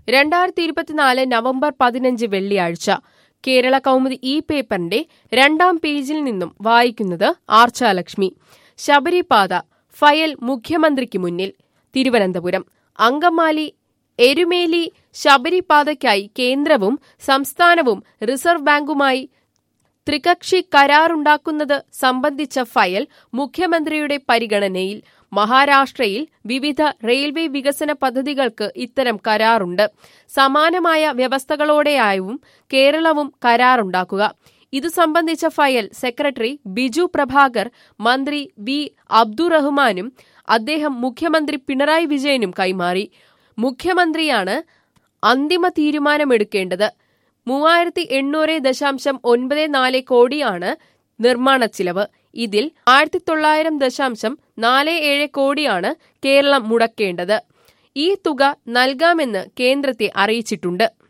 2024 November 15 വെള്ളിയാഴ്ച കേരള കൗമുദി ഈ പേപ്പറിന്റെ 2-ാം പേജിൽ നിന്നും വായിക്കുന്നത് ആർച്ചാലക്ഷ്മി. ശബരിപാത ഫയൽ മുഖ്യമന്ത്രിക്ക് മുന്നിൽ. തിരുവനന്തപുരം. അങ്കമാലി എരുമേലി ശബരിപാതയ്ക്കായി കേന്ദ്രവും സംസ്ഥാനവും റിസർവ് ബാങ്കുമായി ത്രികക്ഷി കരാറുണ്ടാക്കുന്നത് സംബന്ധിച്ച ഫയൽ മുഖ്യമന്ത്രിയുടെ പരിഗണനയിൽ. മഹാരാഷ്ട്രയിൽ വിവിധ റെയിൽവേ വികസന പദ്ധതികൾക്ക് ഇത്തരം കരാറുണ്ട്. സമാനമായ വ്യവസ്ഥകളോടെയാവും കേരളവും കരാറുണ്ടാക്കുക. ഇതു സംബന്ധിച്ച ഫയൽ സെക്രട്ടറി ബിജു പ്രഭാകർ മന്ത്രി വി അബ്ദുറഹ്മാനും അദ്ദേഹം മുഖ്യമന്ത്രി പിണറായി വിജയനും കൈമാറി. മുഖ്യമന്ത്രിയാണ് അന്തിമ തീരുമാനമെടുക്കേണ്ടത്. 3800.94 കോടിയാണ് നിർമ്മാണ ചിലവ്. ഇതിൽ 1900.47 കോടിയാണ് കേരളം മുടക്കേണ്ടത്. ഈ തുക നൽകാമെന്ന് കേന്ദ്രത്തെ അറിയിച്ചിട്ടുണ്ട്.